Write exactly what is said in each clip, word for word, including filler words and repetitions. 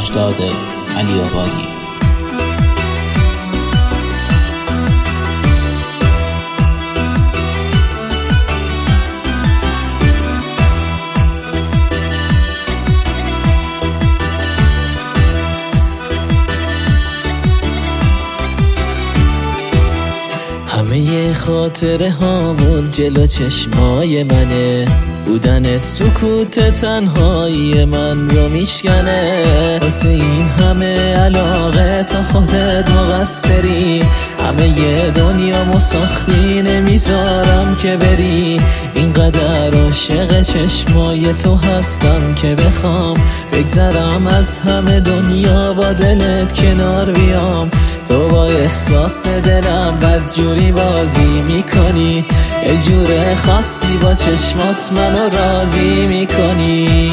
مهرداد علی آبادی. همه خاطره هامون جلو چشمای منه، بودنت سکوت تنهایی من رو میشکنه. واسه این همه علاقه تا خودت مقصری، همه ی دنیامو ساختی نمیذارم که بری. اینقدر عاشق چشمای تو هستم که بخوام بگذرم از همه دنیا با دلت کنار بیام. تو با احساس دلم بدجوری بازی میکنی، یه جور خاصی با چشمات منو راضی میکنی.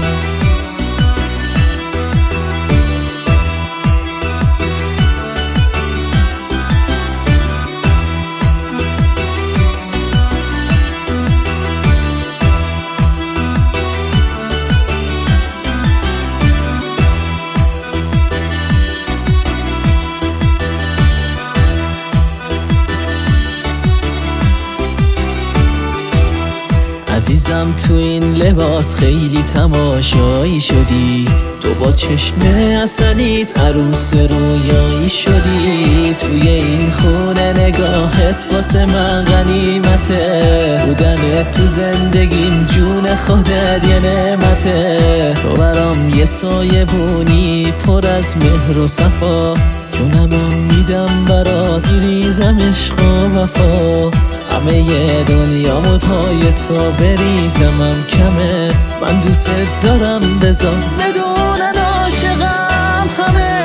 عزیزم تو این لباس خیلی تماشایی شدی، تو با چشم اصلیت عروس رویایی شدی. توی این خونه نگاهت واسه من غنیمته، بودنت تو زندگیم جون خودت یه نعمته. تو برام یه سایه بونی پر از مهر و صفا، جونمم میدم برات ریزم عشق و وفا. همه ی دنیامو پای تو بریزمم کمه، من دوست دارم بذار بدونن عاشقم همه.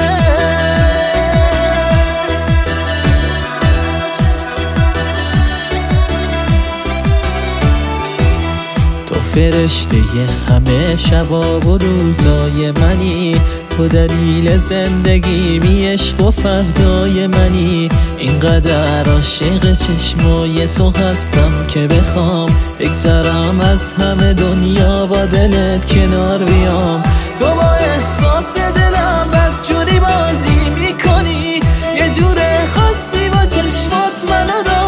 تو فرشته همه شبا و روزای منی، تو دلیل زندگیمی عشق و فردای منی. اینقدر عاشق چشمای تو هستم که بخوام بگذرم از همه دنیا با دلت کنار بیام. تو با احساس دلم بدجوری بازی میکنی، یه جور خاصی با چشمات منو